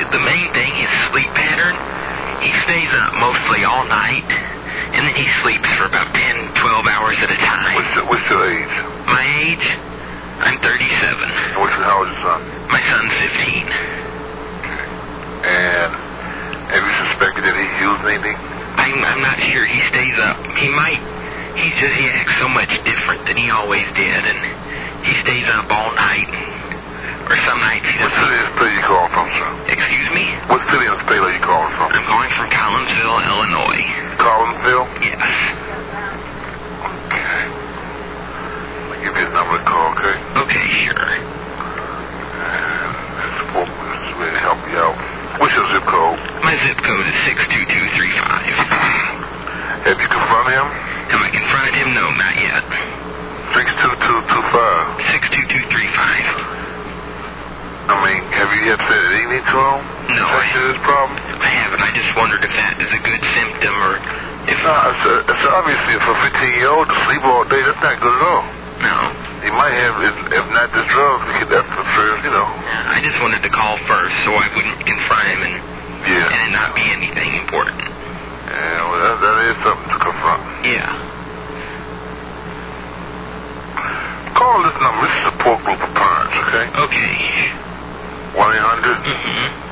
the main thing, his sleep pattern, he stays up mostly all night, and then he sleeps for about 10, 12 hours at a time. What's your age? My age? I'm 37. How old is your son? My son's 15. Okay. And have you suspected that he used anything? I'm not sure. He stays up. He acts so much different than he always did, and he stays up all night, or some nights he doesn't. What city and state you calling from, sir? Excuse me? What city and state are you calling from? I'm calling from Collinsville, Illinois. Collinsville? Yes. Okay. I'll give you his number to call, okay? Okay, sure. And support is ready to help you out. What's your zip code? My zip code is 62235. Have you confronted him? Have I confronted him? No, not yet. 62225. 62235. I mean, have you yet said anything to him? No, this problem? I haven't. I just wondered if that is a good symptom, or if... No, it's obviously for a 15-year-old to sleep all day, that's not good at all. No. He might have, if not the drugs, that's for sure, you know. Yeah, I just wanted to call first so I wouldn't confront him and it not be anything important. Yeah, well, that is something to confront. Yeah. Call this number. This is a support group of parents, okay? Okay. 1-800? Mm-hmm.